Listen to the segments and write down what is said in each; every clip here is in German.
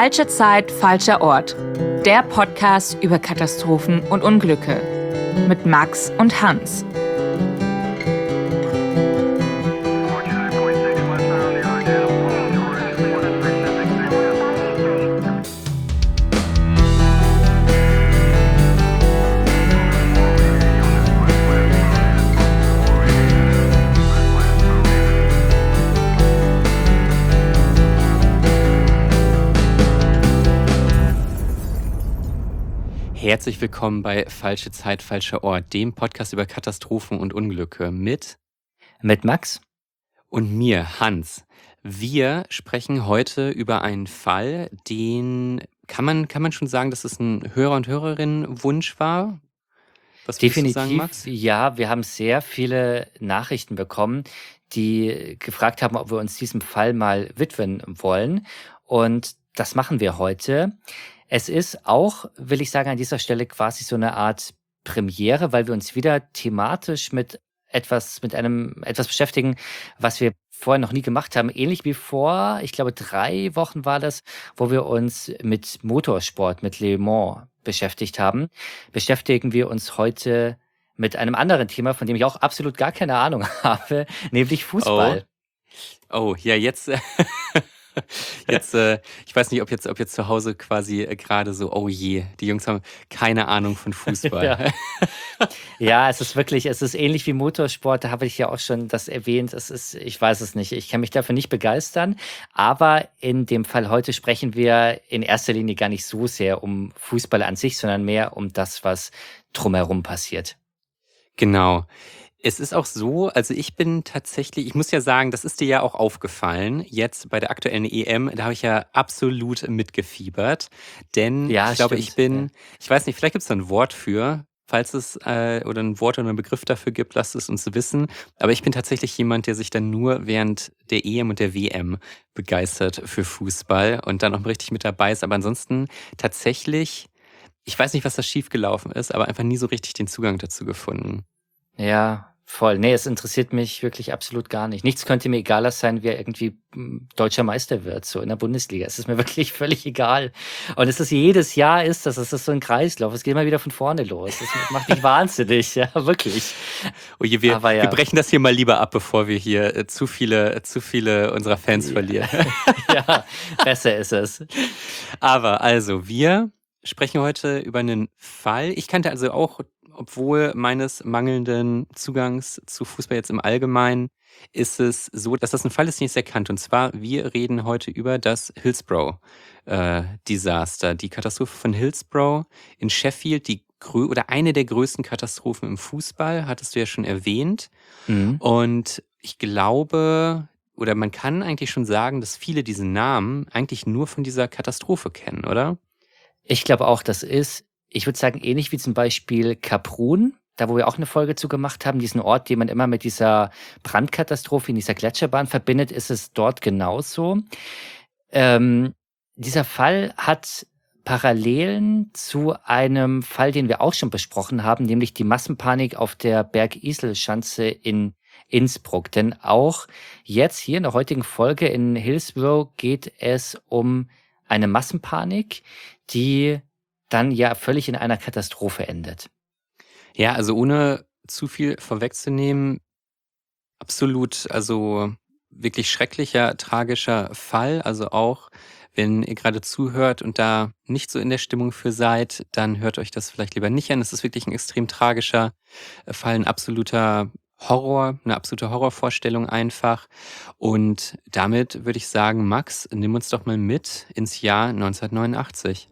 Falsche Zeit, falscher Ort. Der Podcast über Katastrophen und Unglücke. Mit Max und Hans. Herzlich willkommen bei Falsche Zeit, falscher Ort, dem Podcast über Katastrophen und Unglücke mit Max und mir, Hans. Wir sprechen heute über einen Fall, den kann man schon sagen, dass es ein Hörer- und Hörerinnenwunsch war? Was würdest du sagen, Max? Ja, wir haben sehr viele Nachrichten bekommen, die gefragt haben, ob wir uns diesem Fall mal widmen wollen. Und das machen wir heute. Es ist auch, will ich sagen, an dieser Stelle quasi so eine Art Premiere, weil wir uns wieder thematisch mit etwas beschäftigen, was wir vorher noch nie gemacht haben. Ähnlich wie vor, ich glaube 3 Wochen war das, wo wir uns mit Motorsport, mit Le Mans beschäftigt haben. Beschäftigen wir uns heute mit einem anderen Thema, von dem ich auch absolut gar keine Ahnung habe, nämlich Fußball. Oh ja, jetzt... Jetzt, ich weiß nicht, ob jetzt zu Hause quasi gerade so, oh je, die Jungs haben keine Ahnung von Fußball. Ja, es ist ähnlich wie Motorsport, da habe ich ja auch schon das erwähnt. Ich weiß es nicht, ich kann mich dafür nicht begeistern, aber in dem Fall heute sprechen wir in erster Linie gar nicht so sehr um Fußball an sich, sondern mehr um das, was drumherum passiert. Genau. Es ist auch so, also ich muss ja sagen, das ist dir ja auch aufgefallen, jetzt bei der aktuellen EM, da habe ich ja absolut mitgefiebert, denn ja, ich glaube, stimmt. Ich weiß nicht, vielleicht gibt es da ein Wort für, falls es oder ein Wort oder einen Begriff dafür gibt, lasst es uns wissen, aber ich bin tatsächlich jemand, der sich dann nur während der EM und der WM begeistert für Fußball und dann auch richtig mit dabei ist, aber ansonsten tatsächlich, ich weiß nicht, was da schiefgelaufen ist, aber einfach nie so richtig den Zugang dazu gefunden. Ja, voll. Nee, es interessiert mich wirklich absolut gar nicht. Nichts könnte mir egaler sein, wer irgendwie deutscher Meister wird, so in der Bundesliga. Es ist mir wirklich völlig egal. Und jedes Jahr es ist so ein Kreislauf. Es geht immer wieder von vorne los. Das macht mich wahnsinnig, ja, wirklich. Oh je, wir brechen das hier mal lieber ab, bevor wir hier zu viele unserer Fans verlieren. Ja, besser ist es. Aber also, wir sprechen heute über einen Fall. Ich kannte also auch, obwohl meines mangelnden Zugangs zu Fußball jetzt im Allgemeinen, ist es so, dass das ein Fall ist, den ich sehr kannte. Und zwar, wir reden heute über das Hillsborough-Desaster. Die Katastrophe von Hillsborough in Sheffield, eine der größten Katastrophen im Fußball, hattest du ja schon erwähnt. Mhm. Und ich glaube, oder man kann eigentlich schon sagen, dass viele diesen Namen eigentlich nur von dieser Katastrophe kennen, oder? Ich glaube auch, ich würde sagen, ähnlich wie zum Beispiel Kaprun, da wo wir auch eine Folge zu gemacht haben, diesen Ort, den man immer mit dieser Brandkatastrophe in dieser Gletscherbahn verbindet, ist es dort genauso. Dieser Fall hat Parallelen zu einem Fall, den wir auch schon besprochen haben, nämlich die Massenpanik auf der Bergiselschanze in Innsbruck. Denn auch jetzt hier in der heutigen Folge in Hillsborough geht es um eine Massenpanik, die dann ja völlig in einer Katastrophe endet. Ja, also ohne zu viel vorwegzunehmen, absolut, also wirklich schrecklicher, tragischer Fall. Also auch, wenn ihr gerade zuhört und da nicht so in der Stimmung für seid, dann hört euch das vielleicht lieber nicht an. Es ist wirklich ein extrem tragischer Fall, ein absoluter Horror, eine absolute Horrorvorstellung einfach. Und damit würde ich sagen, Max, nimm uns doch mal mit ins Jahr 1989.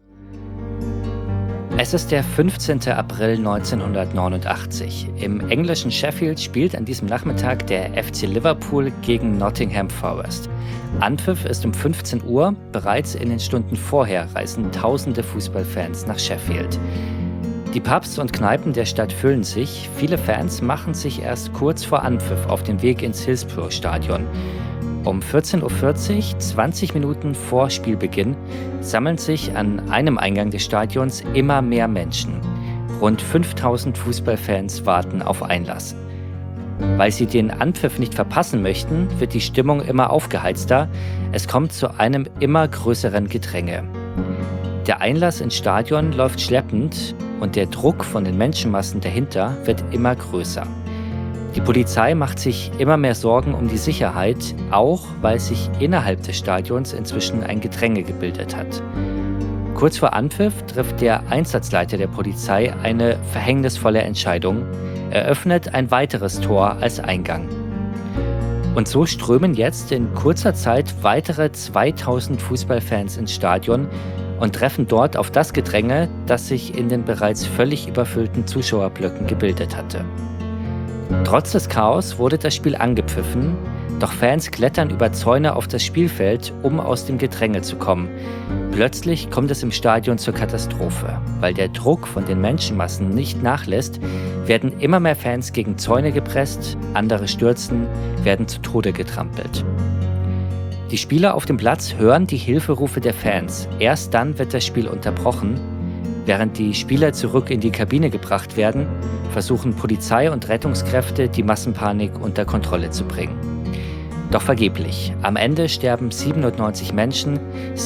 Es ist der 15. April 1989. Im englischen Sheffield spielt an diesem Nachmittag der FC Liverpool gegen Nottingham Forest. Anpfiff ist um 15 Uhr. Bereits in den Stunden vorher reisen tausende Fußballfans nach Sheffield. Die Pubs und Kneipen der Stadt füllen sich. Viele Fans machen sich erst kurz vor Anpfiff auf den Weg ins Hillsborough-Stadion. Um 14:40 Uhr, 20 Minuten vor Spielbeginn, sammeln sich an einem Eingang des Stadions immer mehr Menschen. Rund 5000 Fußballfans warten auf Einlass. Weil sie den Anpfiff nicht verpassen möchten, wird die Stimmung immer aufgeheizter. Es kommt zu einem immer größeren Gedränge. Der Einlass ins Stadion läuft schleppend und der Druck von den Menschenmassen dahinter wird immer größer. Die Polizei macht sich immer mehr Sorgen um die Sicherheit, auch weil sich innerhalb des Stadions inzwischen ein Gedränge gebildet hat. Kurz vor Anpfiff trifft der Einsatzleiter der Polizei eine verhängnisvolle Entscheidung. Er öffnet ein weiteres Tor als Eingang. Und so strömen jetzt in kurzer Zeit weitere 2000 Fußballfans ins Stadion und treffen dort auf das Gedränge, das sich in den bereits völlig überfüllten Zuschauerblöcken gebildet hatte. Trotz des Chaos wurde das Spiel angepfiffen, doch Fans klettern über Zäune auf das Spielfeld, um aus dem Gedränge zu kommen. Plötzlich kommt es im Stadion zur Katastrophe. Weil der Druck von den Menschenmassen nicht nachlässt, werden immer mehr Fans gegen Zäune gepresst, andere stürzen, werden zu Tode getrampelt. Die Spieler auf dem Platz hören die Hilferufe der Fans. Erst dann wird das Spiel unterbrochen. Während die Spieler zurück in die Kabine gebracht werden, versuchen Polizei und Rettungskräfte, die Massenpanik unter Kontrolle zu bringen. Doch vergeblich. Am Ende sterben 97 Menschen,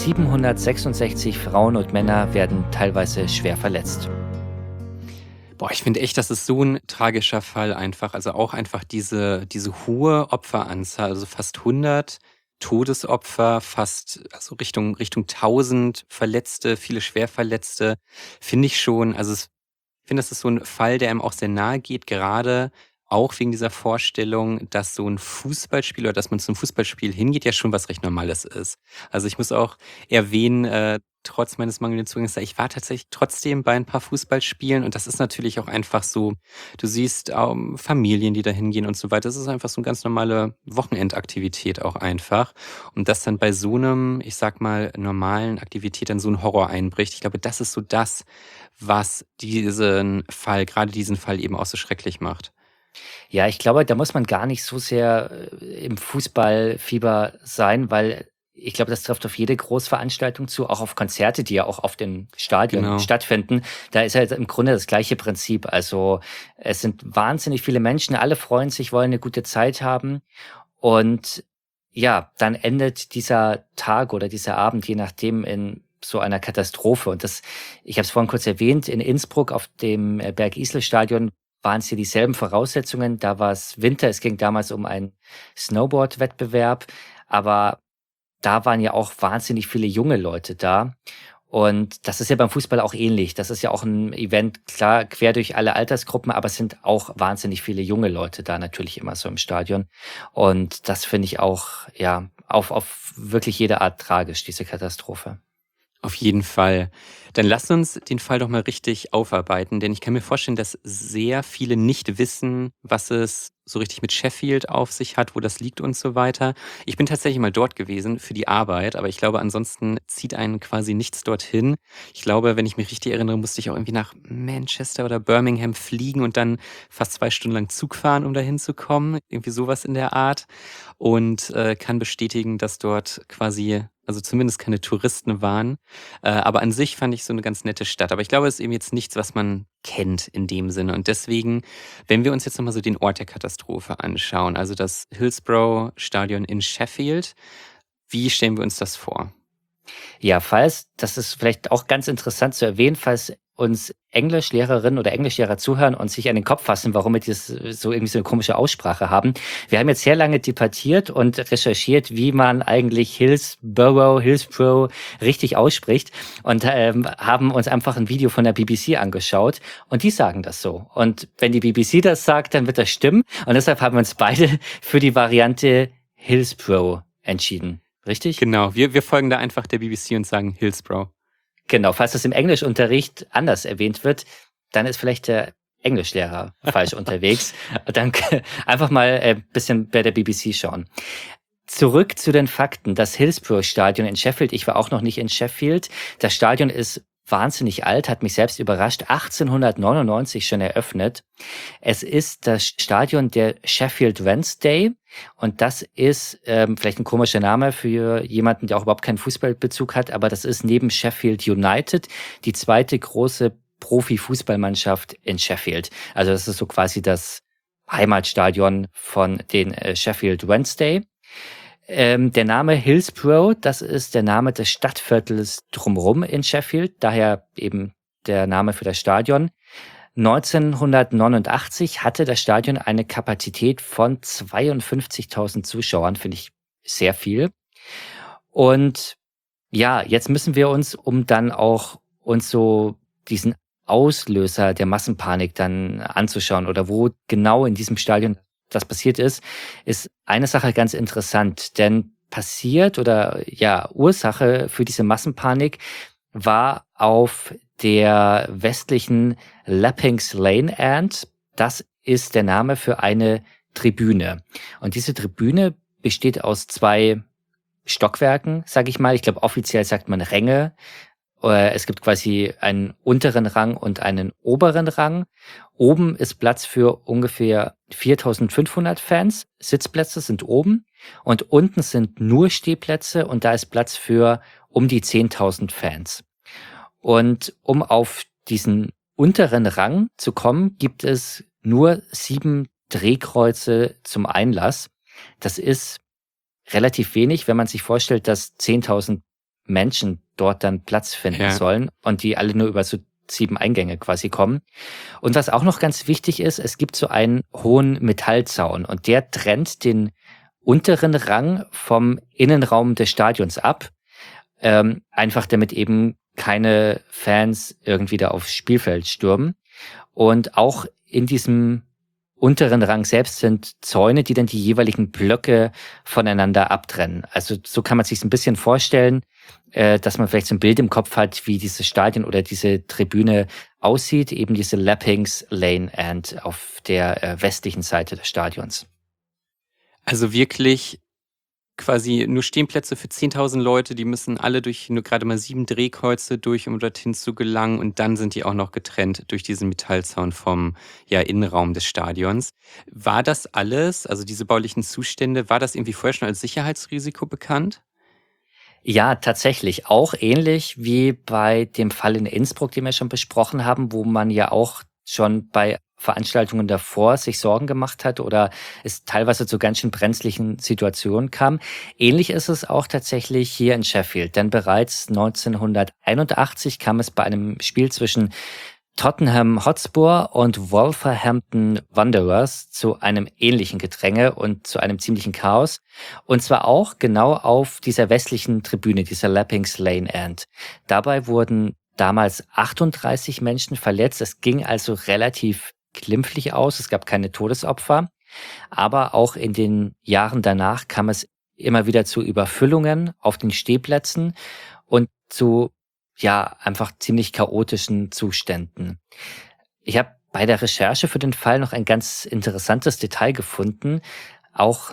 766 Frauen und Männer werden teilweise schwer verletzt. Boah, ich finde echt, das ist so ein tragischer Fall einfach. Also auch einfach diese hohe Opferanzahl, also fast 100 Todesopfer, fast also Richtung 1000 Verletzte, viele Schwerverletzte, finde ich schon. Also ich finde, das ist so ein Fall, der einem auch sehr nahe geht, gerade auch wegen dieser Vorstellung, dass so ein Fußballspiel oder dass man zum Fußballspiel hingeht, ja schon was recht Normales ist. Also ich muss auch erwähnen, trotz meines mangelnden Zugangs, ich war tatsächlich trotzdem bei ein paar Fußballspielen und das ist natürlich auch einfach so, du siehst Familien, die da hingehen und so weiter. Das ist einfach so eine ganz normale Wochenendaktivität auch einfach. Und dass dann bei so einem, ich sag mal, normalen Aktivität dann so ein Horror einbricht, ich glaube, das ist so das, was gerade diesen Fall eben auch so schrecklich macht. Ja, ich glaube, da muss man gar nicht so sehr im Fußballfieber sein, weil ich glaube, das trifft auf jede Großveranstaltung zu, auch auf Konzerte, die ja auch auf den Stadien Genau. stattfinden. Da ist ja im Grunde das gleiche Prinzip. Also es sind wahnsinnig viele Menschen, alle freuen sich, wollen eine gute Zeit haben. Und ja, dann endet dieser Tag oder dieser Abend, je nachdem, in so einer Katastrophe. Und ich habe es vorhin kurz erwähnt, in Innsbruck auf dem Bergisel-Stadion waren es hier dieselben Voraussetzungen. Da war es Winter, es ging damals um einen Snowboard-Wettbewerb, aber da waren ja auch wahnsinnig viele junge Leute da. Und das ist ja beim Fußball auch ähnlich. Das ist ja auch ein Event, klar, quer durch alle Altersgruppen, aber es sind auch wahnsinnig viele junge Leute da natürlich immer so im Stadion. Und das finde ich auch, ja, auf wirklich jede Art tragisch, diese Katastrophe. Auf jeden Fall. Dann lasst uns den Fall doch mal richtig aufarbeiten, denn ich kann mir vorstellen, dass sehr viele nicht wissen, was es so richtig mit Sheffield auf sich hat, wo das liegt und so weiter. Ich bin tatsächlich mal dort gewesen für die Arbeit, aber ich glaube, ansonsten zieht einen quasi nichts dorthin. Ich glaube, wenn ich mich richtig erinnere, musste ich auch irgendwie nach Manchester oder Birmingham fliegen und dann fast 2 Stunden lang Zug fahren, um da hinzukommen. Irgendwie sowas in der Art. Und kann bestätigen, dass dort quasi, also zumindest keine Touristen waren. Aber an sich fand ich so eine ganz nette Stadt. Aber ich glaube, es ist eben jetzt nichts, was man kennt in dem Sinne. Und deswegen, wenn wir uns jetzt nochmal so den Ort der Katastrophe anschauen, also das Hillsborough-Stadion in Sheffield, wie stellen wir uns das vor? Ja, das ist vielleicht auch ganz interessant zu erwähnen, falls uns Englischlehrerinnen oder Englischlehrer zuhören und sich an den Kopf fassen, warum wir das so irgendwie so eine komische Aussprache haben. Wir haben jetzt sehr lange debattiert und recherchiert, wie man eigentlich Hillsborough richtig ausspricht und haben uns einfach ein Video von der BBC angeschaut und die sagen das so. Und wenn die BBC das sagt, dann wird das stimmen und deshalb haben wir uns beide für die Variante Hillsborough entschieden. Richtig? Genau, wir folgen da einfach der BBC und sagen Hillsborough. Genau, falls das im Englischunterricht anders erwähnt wird, dann ist vielleicht der Englischlehrer falsch unterwegs. Dann einfach mal ein bisschen bei der BBC schauen. Zurück zu den Fakten. Das Hillsborough-Stadion in Sheffield, ich war auch noch nicht in Sheffield. Das Stadion ist wahnsinnig alt, hat mich selbst überrascht, 1899 schon eröffnet. Es ist das Stadion der Sheffield Wednesday und das ist vielleicht ein komischer Name für jemanden, der auch überhaupt keinen Fußballbezug hat, aber das ist neben Sheffield United die zweite große Profi-Fußballmannschaft in Sheffield. Also das ist so quasi das Heimatstadion von den Sheffield Wednesday. Der Name Hillsborough, das ist der Name des Stadtviertels drumherum in Sheffield, daher eben der Name für das Stadion. 1989 hatte das Stadion eine Kapazität von 52.000 Zuschauern, finde ich sehr viel. Und ja, jetzt müssen wir uns, um dann auch uns so diesen Auslöser der Massenpanik dann anzuschauen oder wo genau in diesem Stadion das passiert ist eine Sache ganz interessant. Denn passiert oder ja, Ursache für diese Massenpanik war auf der westlichen Lappings Lane End. Das ist der Name für eine Tribüne. Und diese Tribüne besteht aus 2 Stockwerken, sage ich mal. Ich glaube, offiziell sagt man Ränge. Es gibt quasi einen unteren Rang und einen oberen Rang. Oben ist Platz für ungefähr 4.500 Fans. Sitzplätze sind oben. Und unten sind nur Stehplätze und da ist Platz für um die 10.000 Fans. Und um auf diesen unteren Rang zu kommen, gibt es nur 7 Drehkreuze zum Einlass. Das ist relativ wenig, wenn man sich vorstellt, dass 10.000 Menschen dort dann Platz finden sollen und die alle nur über so 7 Eingänge quasi kommen. Und was auch noch ganz wichtig ist, es gibt so einen hohen Metallzaun und der trennt den unteren Rang vom Innenraum des Stadions ab, einfach damit eben keine Fans irgendwie da aufs Spielfeld stürmen. Und auch in diesem unteren Rang selbst sind Zäune, die dann die jeweiligen Blöcke voneinander abtrennen. Also so kann man sich ein bisschen vorstellen, dass man vielleicht so ein Bild im Kopf hat, wie dieses Stadion oder diese Tribüne aussieht, eben diese Lappings Lane End auf der westlichen Seite des Stadions. Also wirklich quasi nur Stehplätze für 10.000 Leute, die müssen alle durch nur gerade mal 7 Drehkreuze durch, um dorthin zu gelangen, und dann sind die auch noch getrennt durch diesen Metallzaun vom Innenraum des Stadions. War das alles, also diese baulichen Zustände, war das irgendwie vorher schon als Sicherheitsrisiko bekannt? Ja, tatsächlich. Auch ähnlich wie bei dem Fall in Innsbruck, den wir schon besprochen haben, wo man ja auch schon bei Veranstaltungen davor sich Sorgen gemacht hat oder es teilweise zu ganz schön brenzlichen Situationen kam. Ähnlich ist es auch tatsächlich hier in Sheffield, denn bereits 1981 kam es bei einem Spiel zwischen Tottenham Hotspur und Wolverhampton Wanderers zu einem ähnlichen Gedränge und zu einem ziemlichen Chaos. Und zwar auch genau auf dieser westlichen Tribüne, dieser Lappings Lane End. Dabei wurden damals 38 Menschen verletzt. Es ging also relativ glimpflich aus. Es gab keine Todesopfer. Aber auch in den Jahren danach kam es immer wieder zu Überfüllungen auf den Stehplätzen und zu einfach ziemlich chaotischen Zuständen. Ich habe bei der Recherche für den Fall noch ein ganz interessantes Detail gefunden. Auch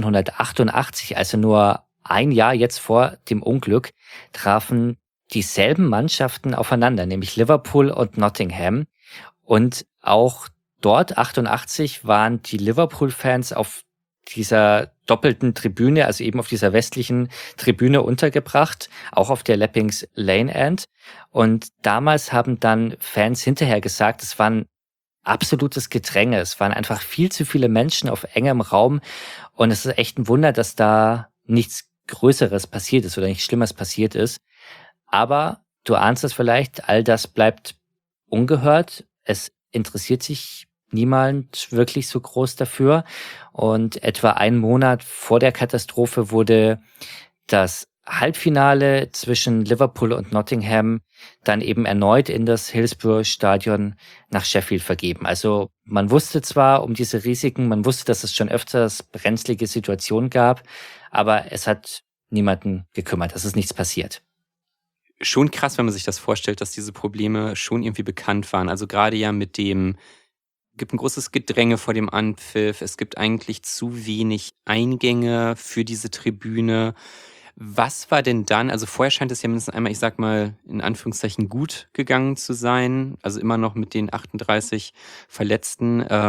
1988, also nur ein Jahr jetzt vor dem Unglück, trafen dieselben Mannschaften aufeinander, nämlich Liverpool und Nottingham. Und auch dort, 88, waren die Liverpool-Fans auf dieser doppelten Tribüne, also eben auf dieser westlichen Tribüne untergebracht, auch auf der Lappings Lane End. Und damals haben dann Fans hinterher gesagt, es war ein absolutes Gedränge. Es waren einfach viel zu viele Menschen auf engem Raum. Und es ist echt ein Wunder, dass da nichts Größeres passiert ist oder nichts Schlimmes passiert ist. Aber du ahnst es vielleicht, all das bleibt ungehört. Es interessiert sich niemand wirklich so groß dafür. Und etwa einen Monat vor der Katastrophe wurde das Halbfinale zwischen Liverpool und Nottingham dann eben erneut in das Hillsborough-Stadion nach Sheffield vergeben. Also man wusste zwar um diese Risiken, man wusste, dass es schon öfters brenzlige Situationen gab, aber es hat niemanden gekümmert, es ist nichts passiert. Schon krass, wenn man sich das vorstellt, dass diese Probleme schon irgendwie bekannt waren. Also gerade ja mit dem, gibt ein großes Gedränge vor dem Anpfiff, es gibt eigentlich zu wenig Eingänge für diese Tribüne. Was war denn dann, also vorher scheint es ja mindestens einmal, ich sag mal, in Anführungszeichen gut gegangen zu sein, also immer noch mit den 38 Verletzten, da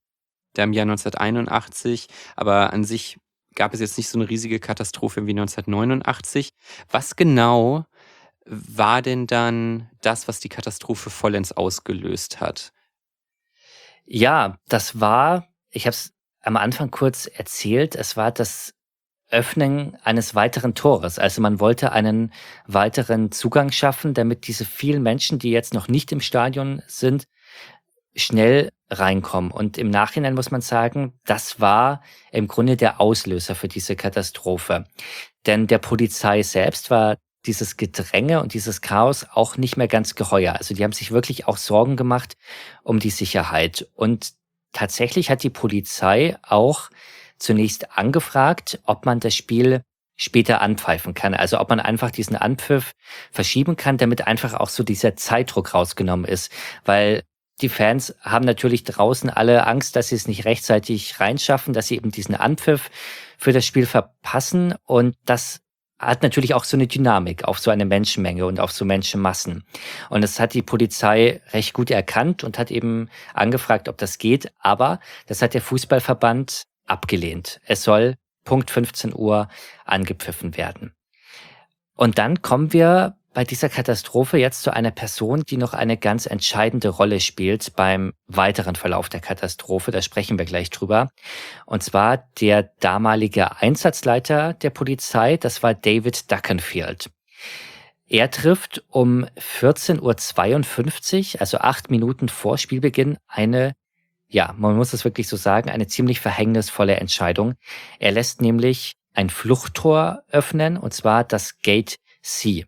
im Jahr 1981, aber an sich gab es jetzt nicht so eine riesige Katastrophe wie 1989. Was genau war denn dann das, was die Katastrophe vollends ausgelöst hat? Ja, das war, ich habe es am Anfang kurz erzählt, es war das Öffnen eines weiteren Tores. Also man wollte einen weiteren Zugang schaffen, damit diese vielen Menschen, die jetzt noch nicht im Stadion sind, schnell reinkommen. Und im Nachhinein muss man sagen, das war im Grunde der Auslöser für diese Katastrophe. Denn der Polizei selbst war dieses Gedränge und dieses Chaos auch nicht mehr ganz geheuer. Also die haben sich wirklich auch Sorgen gemacht um die Sicherheit. Und tatsächlich hat die Polizei auch zunächst angefragt, ob man das Spiel später anpfeifen kann. Also ob man einfach diesen Anpfiff verschieben kann, damit einfach auch so dieser Zeitdruck rausgenommen ist. Weil die Fans haben natürlich draußen alle Angst, dass sie es nicht rechtzeitig reinschaffen, dass sie eben diesen Anpfiff für das Spiel verpassen. Und das hat natürlich auch so eine Dynamik auf so eine Menschenmenge und auf so Menschenmassen. Und das hat die Polizei recht gut erkannt und hat eben angefragt, ob das geht. Aber das hat der Fußballverband abgelehnt. Es soll Punkt 15 Uhr angepfiffen werden. Und dann kommen wir bei dieser Katastrophe jetzt zu einer Person, die noch eine ganz entscheidende Rolle spielt beim weiteren Verlauf der Katastrophe. Da sprechen wir gleich drüber. Und zwar der damalige Einsatzleiter der Polizei, das war David Duckenfield. Er trifft um 14:52 Uhr, also 8 Minuten vor Spielbeginn, man muss es wirklich so sagen, eine ziemlich verhängnisvolle Entscheidung. Er lässt nämlich ein Fluchttor öffnen, und zwar das Gate C.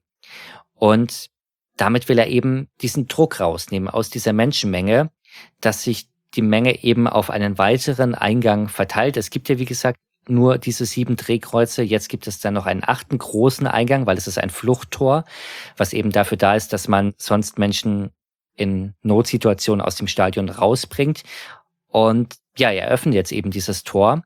Und damit will er eben diesen Druck rausnehmen aus dieser Menschenmenge, dass sich die Menge eben auf einen weiteren Eingang verteilt. Es gibt ja, wie gesagt, nur diese 7 Drehkreuze. Jetzt gibt es dann noch einen 8. großen Eingang, weil es ist ein Fluchttor, was eben dafür da ist, dass man sonst Menschen in Notsituationen aus dem Stadion rausbringt. Und ja, er öffnet jetzt eben dieses Tor.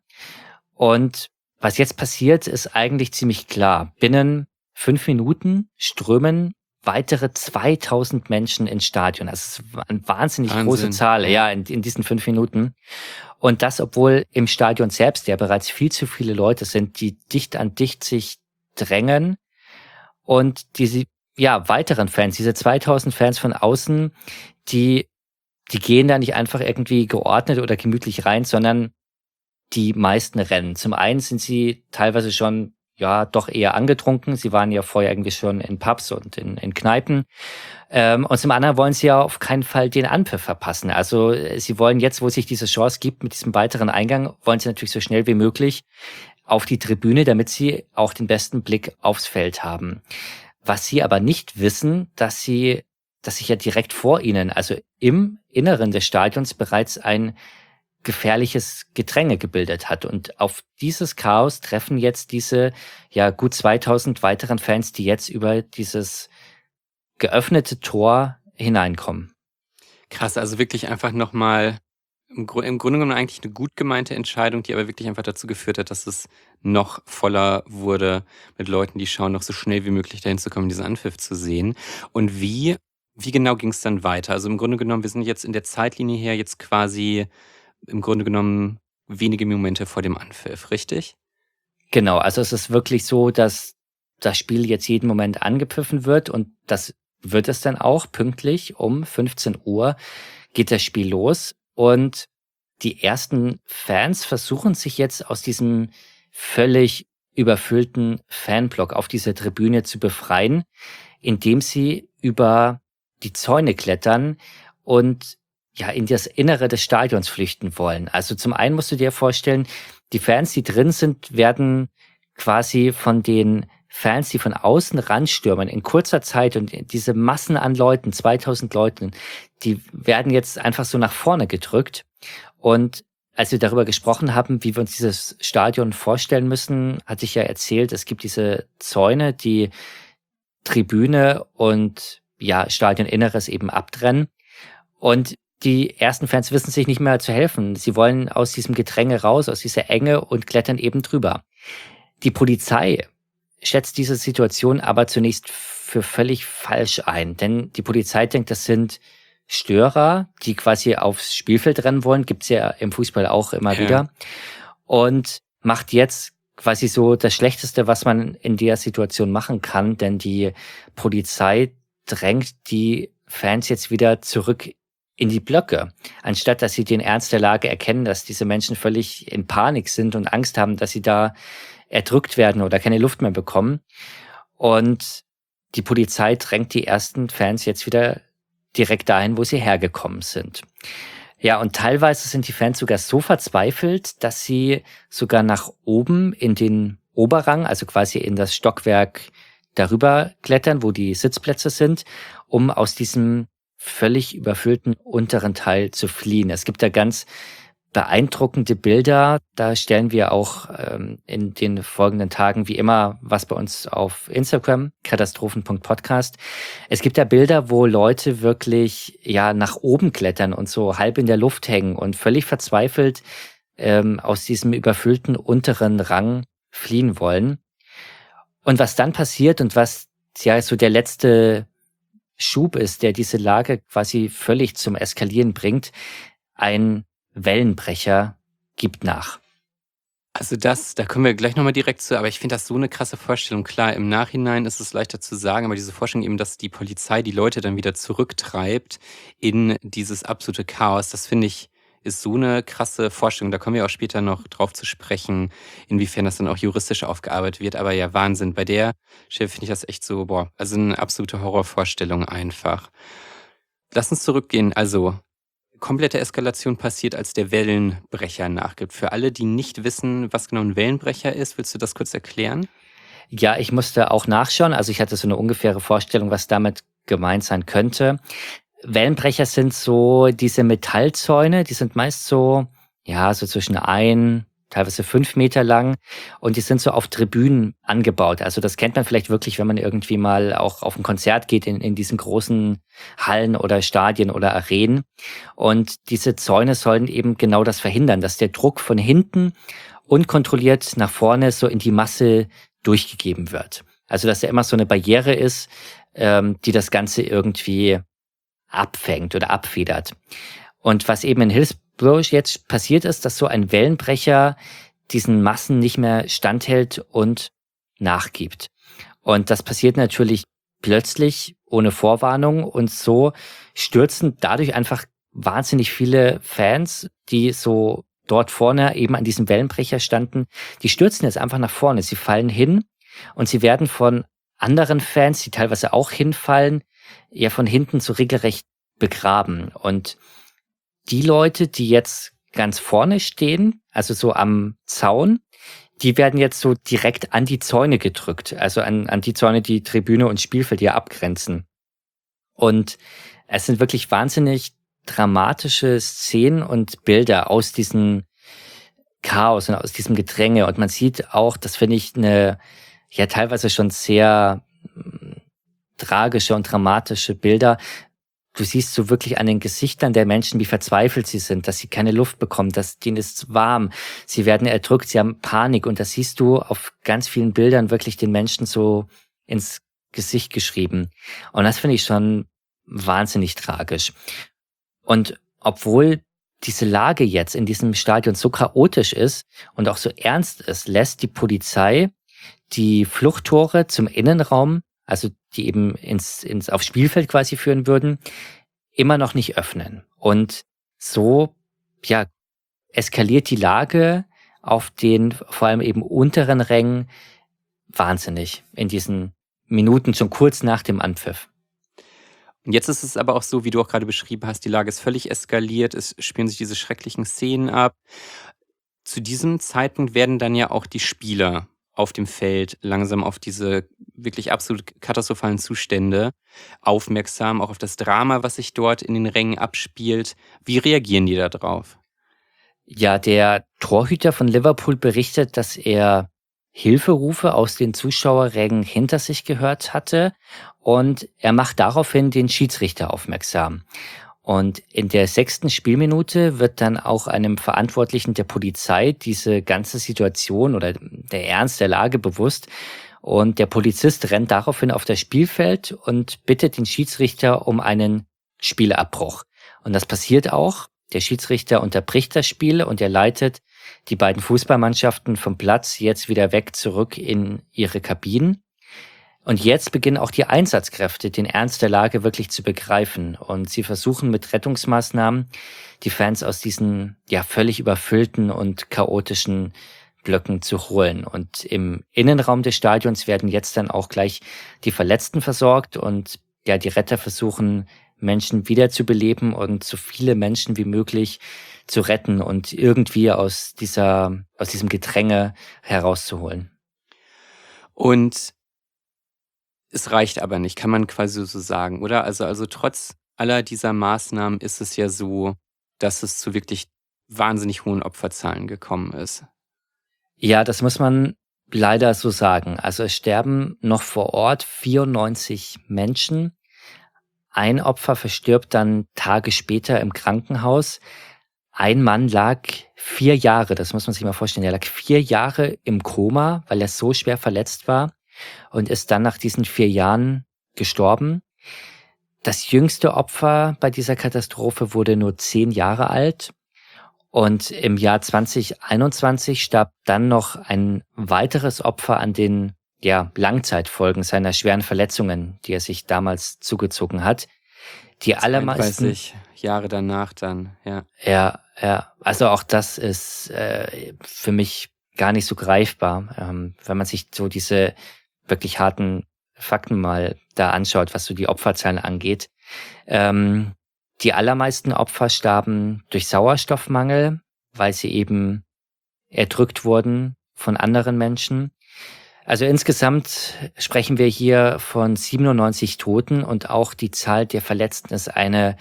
Und was jetzt passiert, ist eigentlich ziemlich klar. Binnen 5 Minuten strömen weitere 2000 Menschen ins Stadion. Das ist eine wahnsinnig große Zahl, in diesen 5 Minuten. Und das, obwohl im Stadion selbst ja bereits viel zu viele Leute sind, die dicht an dicht sich drängen. Und diese weiteren Fans, diese 2000 Fans von außen, die gehen da nicht einfach irgendwie geordnet oder gemütlich rein, sondern die meisten rennen. Zum einen sind sie teilweise schon doch eher angetrunken. Sie waren ja vorher irgendwie schon in Pubs und in Kneipen. Und zum anderen wollen sie ja auf keinen Fall den Anpfiff verpassen. Also sie wollen jetzt, wo sich diese Chance gibt, mit diesem weiteren Eingang, wollen sie natürlich so schnell wie möglich auf die Tribüne, damit sie auch den besten Blick aufs Feld haben. Was sie aber nicht wissen, dass sich ja direkt vor ihnen, also im Inneren des Stadions, bereits ein gefährliches Gedränge gebildet hat. Und auf dieses Chaos treffen jetzt diese gut 2000 weiteren Fans, die jetzt über dieses geöffnete Tor hineinkommen. Krass, also wirklich einfach nochmal im Grunde genommen eigentlich eine gut gemeinte Entscheidung, die aber wirklich einfach dazu geführt hat, dass es noch voller wurde mit Leuten, die schauen, noch so schnell wie möglich dahin zu kommen, diesen Anpfiff zu sehen. Und wie genau ging es dann weiter? Also im Grunde genommen, wir sind jetzt in der Zeitlinie her jetzt quasi im Grunde genommen wenige Momente vor dem Anpfiff, richtig? Genau, also es ist wirklich so, dass das Spiel jetzt jeden Moment angepfiffen wird und das wird es dann auch pünktlich um 15 Uhr geht das Spiel los und die ersten Fans versuchen sich jetzt aus diesem völlig überfüllten Fanblock auf dieser Tribüne zu befreien, indem sie über die Zäune klettern und in das Innere des Stadions flüchten wollen. Also zum einen musst du dir vorstellen, die Fans, die drin sind, werden quasi von den Fans, die von außen ranstürmen, in kurzer Zeit und diese Massen an Leuten, 2000 Leuten, die werden jetzt einfach so nach vorne gedrückt. Und als wir darüber gesprochen haben, wie wir uns dieses Stadion vorstellen müssen, hatte ich ja erzählt, es gibt diese Zäune, die Tribüne und Stadioninneres eben abtrennen. Und die ersten Fans wissen sich nicht mehr zu helfen. Sie wollen aus diesem Gedränge raus, aus dieser Enge und klettern eben drüber. Die Polizei schätzt diese Situation aber zunächst für völlig falsch ein. Denn die Polizei denkt, das sind Störer, die quasi aufs Spielfeld rennen wollen. Gibt's ja im Fußball auch immer wieder. Und macht jetzt quasi so das Schlechteste, was man in der Situation machen kann. Denn die Polizei drängt die Fans jetzt wieder zurück in die Blöcke, anstatt dass sie den Ernst der Lage erkennen, dass diese Menschen völlig in Panik sind und Angst haben, dass sie da erdrückt werden oder keine Luft mehr bekommen. Und die Polizei drängt die ersten Fans jetzt wieder direkt dahin, wo sie hergekommen sind. Ja, und teilweise sind die Fans sogar so verzweifelt, dass sie sogar nach oben in den Oberrang, also quasi in das Stockwerk darüber klettern, wo die Sitzplätze sind, um aus diesem völlig überfüllten unteren Teil zu fliehen. Es gibt da ganz beeindruckende Bilder. Da stellen wir auch in den folgenden Tagen wie immer was bei uns auf Instagram, katastrophen.podcast. Es gibt da Bilder, wo Leute wirklich nach oben klettern und so halb in der Luft hängen und völlig verzweifelt aus diesem überfüllten unteren Rang fliehen wollen. Und was dann passiert und was so der letzte Schub ist, der diese Lage quasi völlig zum Eskalieren bringt, ein Wellenbrecher gibt nach. Also da kommen wir gleich nochmal direkt zu, aber ich finde das so eine krasse Vorstellung. Klar, im Nachhinein ist es leichter zu sagen, aber diese Vorstellung eben, dass die Polizei die Leute dann wieder zurücktreibt in dieses absolute Chaos, das finde ich, ist so eine krasse Vorstellung. Da kommen wir auch später noch drauf zu sprechen, inwiefern das dann auch juristisch aufgearbeitet wird. Aber ja, Wahnsinn. Bei der Stelle finde ich das echt so, also eine absolute Horrorvorstellung einfach. Lass uns zurückgehen. Also, komplette Eskalation passiert, als der Wellenbrecher nachgibt. Für alle, die nicht wissen, was genau ein Wellenbrecher ist, willst du das kurz erklären? Ja, ich musste auch nachschauen. Also ich hatte so eine ungefähre Vorstellung, was damit gemeint sein könnte. Wellenbrecher sind so diese Metallzäune, die sind meist so zwischen 1, teilweise 5 Meter lang und die sind so auf Tribünen angebaut. Also das kennt man vielleicht wirklich, wenn man irgendwie mal auch auf ein Konzert geht in diesen großen Hallen oder Stadien oder Arenen. Und diese Zäune sollen eben genau das verhindern, dass der Druck von hinten unkontrolliert nach vorne so in die Masse durchgegeben wird. Also dass da immer so eine Barriere ist, die das Ganze irgendwie abfängt oder abfedert. Und was eben in Hillsborough jetzt passiert ist, dass so ein Wellenbrecher diesen Massen nicht mehr standhält und nachgibt. Und das passiert natürlich plötzlich, ohne Vorwarnung, und so stürzen dadurch einfach wahnsinnig viele Fans, die so dort vorne eben an diesem Wellenbrecher standen, die stürzen jetzt einfach nach vorne. Sie fallen hin und sie werden von anderen Fans, die teilweise auch hinfallen, von hinten so regelrecht begraben. Und die Leute, die jetzt ganz vorne stehen, also so am Zaun, die werden jetzt so direkt an die Zäune gedrückt, also an die Zäune, die Tribüne und Spielfeld hier abgrenzen. Und es sind wirklich wahnsinnig dramatische Szenen und Bilder aus diesem Chaos und aus diesem Gedränge. Und man sieht auch, das finde ich teilweise schon sehr tragische und dramatische Bilder. Du siehst so wirklich an den Gesichtern der Menschen, wie verzweifelt sie sind, dass sie keine Luft bekommen, dass denen ist warm, sie werden erdrückt, sie haben Panik und das siehst du auf ganz vielen Bildern wirklich den Menschen so ins Gesicht geschrieben. Und das finde ich schon wahnsinnig tragisch. Und obwohl diese Lage jetzt in diesem Stadion so chaotisch ist und auch so ernst ist, lässt die Polizei die Fluchttore zum Innenraum, also die eben aufs Spielfeld quasi führen würden, immer noch nicht öffnen. Und so, eskaliert die Lage auf den vor allem eben unteren Rängen wahnsinnig in diesen Minuten schon kurz nach dem Anpfiff. Und jetzt ist es aber auch so, wie du auch gerade beschrieben hast, die Lage ist völlig eskaliert, es spielen sich diese schrecklichen Szenen ab. Zu diesem Zeitpunkt werden dann ja auch die Spieler auf dem Feld langsam auf diese wirklich absolut katastrophalen Zustände aufmerksam, auch auf das Drama, was sich dort in den Rängen abspielt. Wie reagieren die da drauf? Ja, der Torhüter von Liverpool berichtet, dass er Hilferufe aus den Zuschauerrängen hinter sich gehört hatte und er macht daraufhin den Schiedsrichter aufmerksam. Und in der 6. Spielminute wird dann auch einem Verantwortlichen der Polizei diese ganze Situation oder der Ernst der Lage bewusst. Und der Polizist rennt daraufhin auf das Spielfeld und bittet den Schiedsrichter um einen Spielabbruch. Und das passiert auch. Der Schiedsrichter unterbricht das Spiel und er leitet die beiden Fußballmannschaften vom Platz jetzt wieder weg zurück in ihre Kabinen. Und jetzt beginnen auch die Einsatzkräfte, den Ernst der Lage wirklich zu begreifen. Und sie versuchen mit Rettungsmaßnahmen, die Fans aus diesen völlig überfüllten und chaotischen Blöcken zu holen. Und im Innenraum des Stadions werden jetzt dann auch gleich die Verletzten versorgt und ja, die Retter versuchen, Menschen wiederzubeleben und so viele Menschen wie möglich zu retten und irgendwie aus diesem Gedränge herauszuholen. Und es reicht aber nicht, kann man quasi so sagen, oder? Also trotz aller dieser Maßnahmen ist es ja so, dass es zu wirklich wahnsinnig hohen Opferzahlen gekommen ist. Ja, das muss man leider so sagen. Also es sterben noch vor Ort 94 Menschen. Ein Opfer verstirbt dann Tage später im Krankenhaus. Ein Mann lag 4 Jahre, das muss man sich mal vorstellen, er lag 4 Jahre im Koma, weil er so schwer verletzt war und ist dann nach diesen 4 Jahren gestorben. Das jüngste Opfer bei dieser Katastrophe wurde nur 10 Jahre alt. Und im Jahr 2021 starb dann noch ein weiteres Opfer an den Langzeitfolgen seiner schweren Verletzungen, die er sich damals zugezogen hat. Die allermeisten 32 Jahre danach dann, ja. Ja, also auch das ist für mich gar nicht so greifbar, wenn man sich so diese wirklich harten Fakten mal da anschaut, was so die Opferzahlen angeht. Die allermeisten Opfer starben durch Sauerstoffmangel, weil sie eben erdrückt wurden von anderen Menschen. Also insgesamt sprechen wir hier von 97 Toten und auch die Zahl der Verletzten ist eine,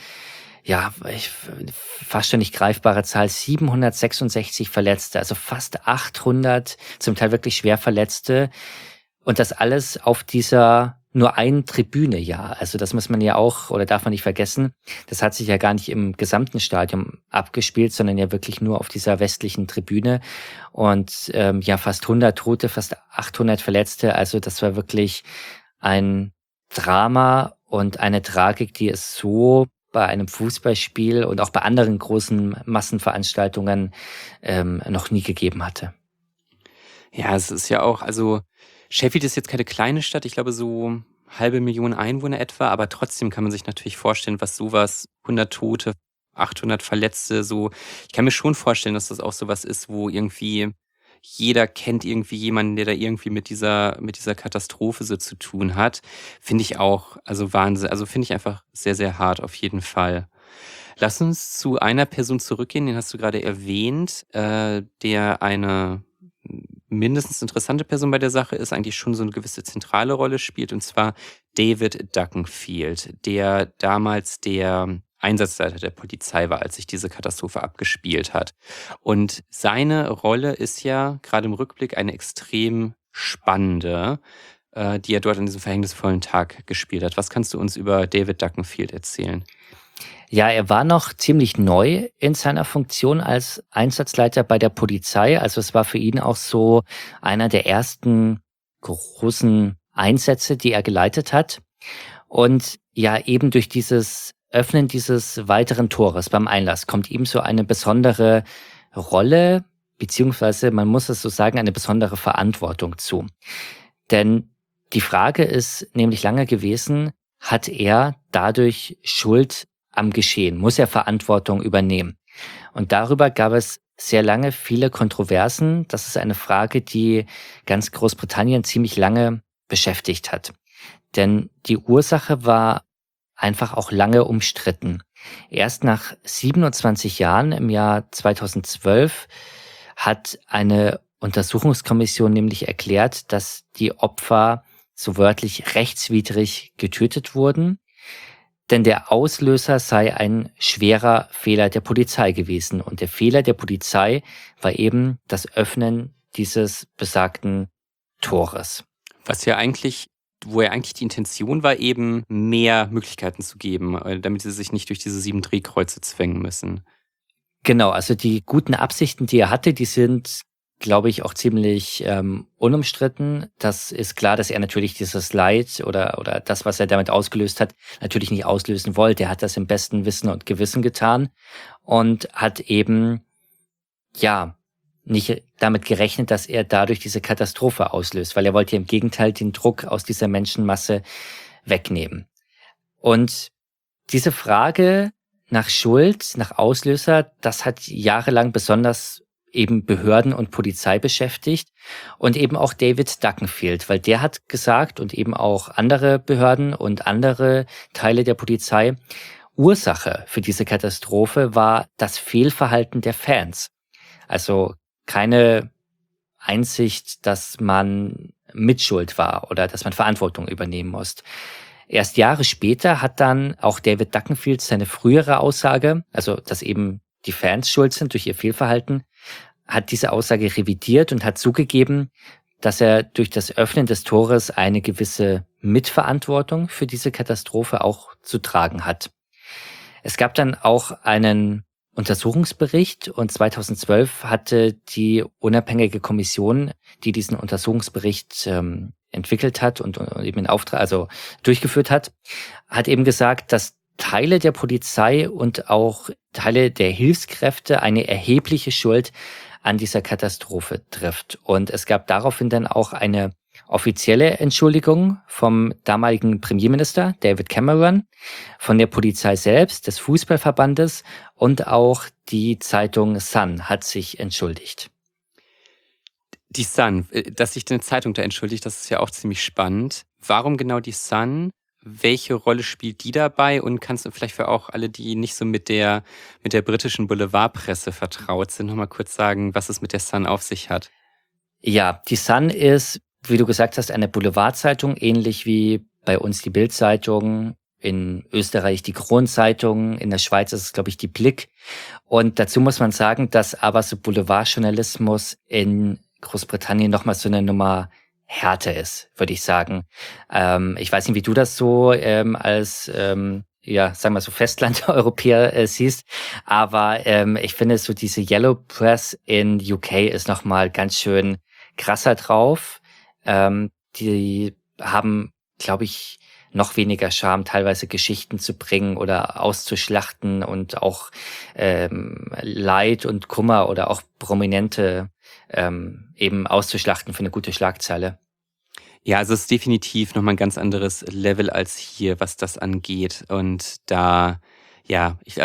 fast schon nicht greifbare Zahl, 766 Verletzte, also fast 800, zum Teil wirklich schwer Verletzte. Und das alles auf dieser nur einen Tribüne, ja. Also das muss man ja auch, oder darf man nicht vergessen, das hat sich ja gar nicht im gesamten Stadion abgespielt, sondern ja wirklich nur auf dieser westlichen Tribüne. Und fast 100 Tote, fast 800 Verletzte. Also das war wirklich ein Drama und eine Tragik, die es so bei einem Fußballspiel und auch bei anderen großen Massenveranstaltungen noch nie gegeben hatte. Ja, es ist ja auch, also Sheffield ist jetzt keine kleine Stadt, ich glaube so 500.000 Einwohner etwa, aber trotzdem kann man sich natürlich vorstellen, was sowas, 100 Tote, 800 Verletzte, so. Ich kann mir schon vorstellen, dass das auch sowas ist, wo irgendwie jeder kennt irgendwie jemanden, der da irgendwie mit dieser Katastrophe so zu tun hat. Finde ich auch, also Wahnsinn, also finde ich einfach sehr, sehr hart auf jeden Fall. Lass uns zu einer Person zurückgehen, den hast du gerade erwähnt, der eine mindestens interessante Person bei der Sache ist, eigentlich schon so eine gewisse zentrale Rolle spielt, und zwar David Duckenfield, der damals der Einsatzleiter der Polizei war, als sich diese Katastrophe abgespielt hat. Und seine Rolle ist ja gerade im Rückblick eine extrem spannende, die er dort an diesem verhängnisvollen Tag gespielt hat. Was kannst du uns über David Duckenfield erzählen? Ja, er war noch ziemlich neu in seiner Funktion als Einsatzleiter bei der Polizei. Also es war für ihn auch so einer der ersten großen Einsätze, die er geleitet hat. Und ja, eben durch dieses Öffnen dieses weiteren Tores beim Einlass kommt ihm so eine besondere Rolle, beziehungsweise man muss es so sagen, eine besondere Verantwortung zu. Denn die Frage ist nämlich lange gewesen, hat er dadurch Schuld am Geschehen? Muss er Verantwortung übernehmen? Und darüber gab es sehr lange viele Kontroversen. Das ist eine Frage, die ganz Großbritannien ziemlich lange beschäftigt hat. Denn die Ursache war einfach auch lange umstritten. Erst nach 27 Jahren, im Jahr 2012, hat eine Untersuchungskommission nämlich erklärt, dass die Opfer so wörtlich rechtswidrig getötet wurden. Denn der Auslöser sei ein schwerer Fehler der Polizei gewesen. Und der Fehler der Polizei war eben das Öffnen dieses besagten Tores. Wo ja eigentlich die Intention war, eben mehr Möglichkeiten zu geben, damit sie sich nicht durch diese 7 Drehkreuze zwängen müssen. Genau, also die guten Absichten, die er hatte, die sind, glaube ich, auch ziemlich unumstritten. Das ist klar, dass er natürlich dieses Leid oder das, was er damit ausgelöst hat, natürlich nicht auslösen wollte. Er hat das im besten Wissen und Gewissen getan und hat eben, nicht damit gerechnet, dass er dadurch diese Katastrophe auslöst, weil er wollte im Gegenteil den Druck aus dieser Menschenmasse wegnehmen. Und diese Frage nach Schuld, nach Auslöser, das hat jahrelang besonders eben Behörden und Polizei beschäftigt und eben auch David Duckenfield, weil der hat gesagt und eben auch andere Behörden und andere Teile der Polizei, Ursache für diese Katastrophe war das Fehlverhalten der Fans. Also keine Einsicht, dass man Mitschuld war oder dass man Verantwortung übernehmen muss. Erst Jahre später hat dann auch David Duckenfield seine frühere Aussage, also dass eben die Fans schuld sind durch ihr Fehlverhalten, hat diese Aussage revidiert und hat zugegeben, dass er durch das Öffnen des Tores eine gewisse Mitverantwortung für diese Katastrophe auch zu tragen hat. Es gab dann auch einen Untersuchungsbericht und 2012 hatte die unabhängige Kommission, die diesen Untersuchungsbericht entwickelt hat und eben in Auftrag, also durchgeführt hat eben gesagt, dass Teile der Polizei und auch Teile der Hilfskräfte eine erhebliche Schuld an dieser Katastrophe trifft. Und es gab daraufhin dann auch eine offizielle Entschuldigung vom damaligen Premierminister David Cameron, von der Polizei selbst, des Fußballverbandes und auch die Zeitung Sun hat sich entschuldigt. Die Sun, dass sich eine Zeitung da entschuldigt, das ist ja auch ziemlich spannend. Warum genau die Sun? Welche Rolle spielt die dabei? Und kannst du vielleicht für auch alle, die nicht so mit der britischen Boulevardpresse vertraut sind, nochmal kurz sagen, was es mit der Sun auf sich hat? Ja, die Sun ist, wie du gesagt hast, eine Boulevardzeitung, ähnlich wie bei uns die Bild-Zeitung, in Österreich die Kron-Zeitung, in der Schweiz ist es, glaube ich, die Blick. Und dazu muss man sagen, dass aber so Boulevardjournalismus in Großbritannien nochmal so eine Nummer härter ist, würde ich sagen. Ich weiß nicht, wie du das so als sagen wir so Festland-Europäer siehst, aber ich finde so diese Yellow Press in UK ist nochmal ganz schön krasser drauf. Die haben, glaube ich, noch weniger Charme, teilweise Geschichten zu bringen oder auszuschlachten und auch Leid und Kummer oder auch Prominente eben auszuschlachten für eine gute Schlagzeile. Ja, also es ist definitiv nochmal ein ganz anderes Level als hier, was das angeht. Und da, schwer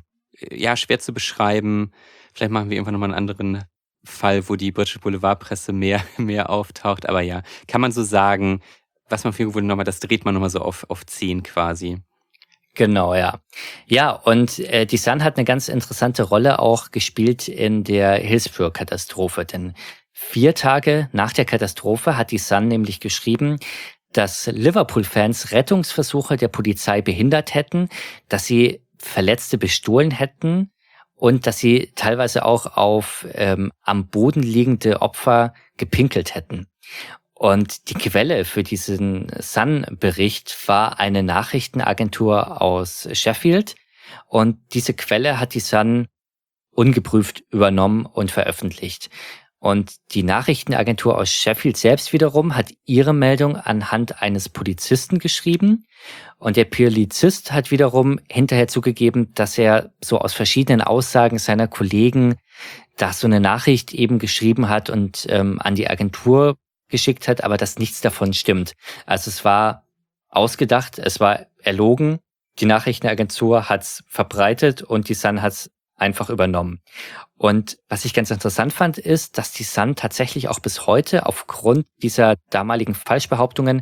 zu beschreiben. Vielleicht machen wir irgendwann nochmal einen anderen Fall, wo die britische Boulevardpresse mehr auftaucht. Aber ja, kann man so sagen, was man für wurde nochmal, das dreht man nochmal so auf 10 quasi. Genau, ja. Ja, und die Sun hat eine ganz interessante Rolle auch gespielt in der Hillsborough-Katastrophe, denn 4 Tage nach der Katastrophe hat die Sun nämlich geschrieben, dass Liverpool-Fans Rettungsversuche der Polizei behindert hätten, dass sie Verletzte bestohlen hätten und dass sie teilweise auch auf am Boden liegende Opfer gepinkelt hätten. Und die Quelle für diesen Sun-Bericht war eine Nachrichtenagentur aus Sheffield. Und diese Quelle hat die Sun ungeprüft übernommen und veröffentlicht. Und die Nachrichtenagentur aus Sheffield selbst wiederum hat ihre Meldung anhand eines Polizisten geschrieben. Und der Polizist hat wiederum hinterher zugegeben, dass er so aus verschiedenen Aussagen seiner Kollegen da so eine Nachricht eben geschrieben hat und an die Agentur geschickt hat, aber dass nichts davon stimmt. Also es war ausgedacht, es war erlogen, die Nachrichtenagentur hat's verbreitet und die Sun hat's einfach übernommen. Und was ich ganz interessant fand, ist, dass die Sun tatsächlich auch bis heute aufgrund dieser damaligen Falschbehauptungen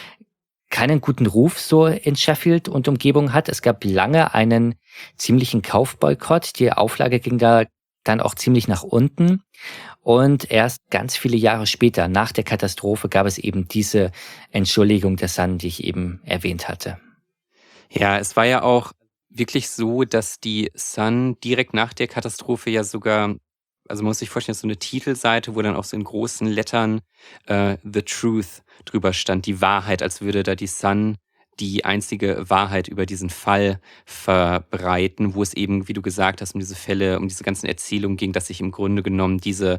keinen guten Ruf so in Sheffield und Umgebung hat. Es gab lange einen ziemlichen Kaufboykott. Die Auflage ging da dann auch ziemlich nach unten. Und erst ganz viele Jahre später, nach der Katastrophe, gab es eben diese Entschuldigung der Sun, die ich eben erwähnt hatte. Ja, es war ja auch wirklich so, dass die Sun direkt nach der Katastrophe ja sogar, also man muss sich vorstellen, so eine Titelseite, wo dann auch so in großen Lettern The Truth drüber stand, die Wahrheit, als würde da die Sun die einzige Wahrheit über diesen Fall verbreiten, wo es eben, wie du gesagt hast, um diese Fälle, um diese ganzen Erzählungen ging, dass sich im Grunde genommen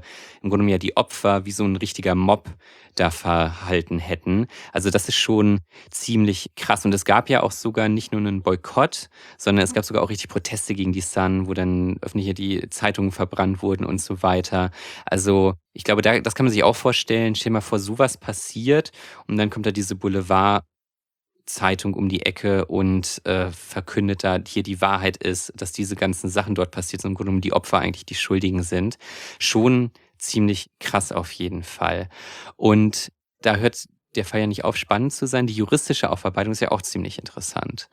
die Opfer wie so ein richtiger Mob da verhalten hätten. Also das ist schon ziemlich krass. Und es gab ja auch sogar nicht nur einen Boykott, sondern es gab sogar auch richtig Proteste gegen die Sun, wo dann öffentlich die Zeitungen verbrannt wurden und so weiter. Also ich glaube, das kann man sich auch vorstellen. Stell dir mal vor, sowas passiert und dann kommt da diese Boulevard Zeitung um die Ecke und verkündet da, hier die Wahrheit ist, dass diese ganzen Sachen dort passiert sind und im Grunde genommen die Opfer eigentlich die Schuldigen sind. Schon ziemlich krass auf jeden Fall. Und da hört der Fall ja nicht auf, spannend zu sein. Die juristische Aufarbeitung ist ja auch ziemlich interessant.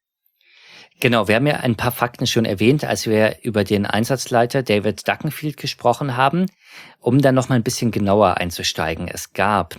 Genau, wir haben ja ein paar Fakten schon erwähnt, als wir über den Einsatzleiter David Duckenfield gesprochen haben. Um dann noch mal ein bisschen genauer einzusteigen. Es gab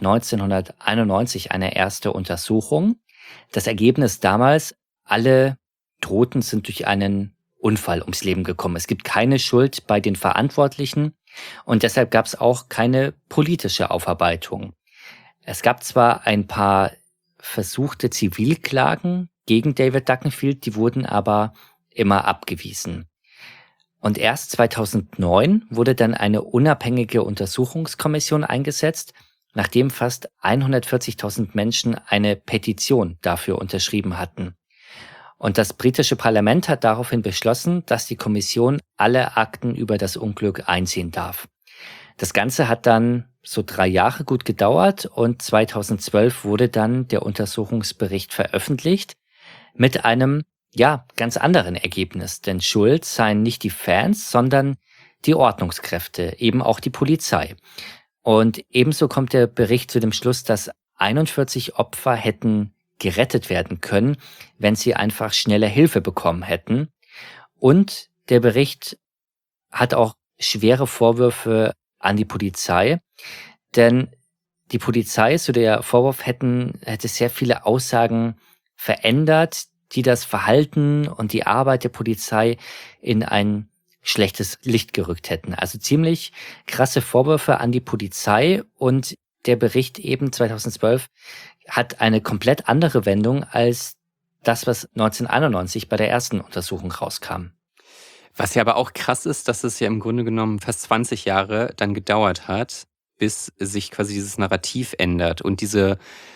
1991 eine erste Untersuchung. Das Ergebnis damals, alle Toten sind durch einen Unfall ums Leben gekommen. Es gibt keine Schuld bei den Verantwortlichen und deshalb gab es auch keine politische Aufarbeitung. Es gab zwar ein paar versuchte Zivilklagen gegen David Duckenfield, die wurden aber immer abgewiesen. Und erst 2009 wurde dann eine unabhängige Untersuchungskommission eingesetzt, nachdem fast 140.000 Menschen eine Petition dafür unterschrieben hatten. Und das britische Parlament hat daraufhin beschlossen, dass die Kommission alle Akten über das Unglück einsehen darf. Das Ganze hat dann so 3 Jahre gut gedauert und 2012 wurde dann der Untersuchungsbericht veröffentlicht mit einem, ganz anderen Ergebnis. Denn schuld seien nicht die Fans, sondern die Ordnungskräfte, eben auch die Polizei. Und ebenso kommt der Bericht zu dem Schluss, dass 41 Opfer hätten gerettet werden können, wenn sie einfach schneller Hilfe bekommen hätten. Und der Bericht hat auch schwere Vorwürfe an die Polizei, denn die Polizei, so der Vorwurf, hätte sehr viele Aussagen verändert, die das Verhalten und die Arbeit der Polizei in ein schlechtes Licht gerückt hätten. Also ziemlich krasse Vorwürfe an die Polizei und der Bericht eben 2012 hat eine komplett andere Wendung als das, was 1991 bei der ersten Untersuchung rauskam. Was ja aber auch krass ist, dass es ja im Grunde genommen fast 20 Jahre dann gedauert hat, bis sich quasi dieses Narrativ ändert. Und dieser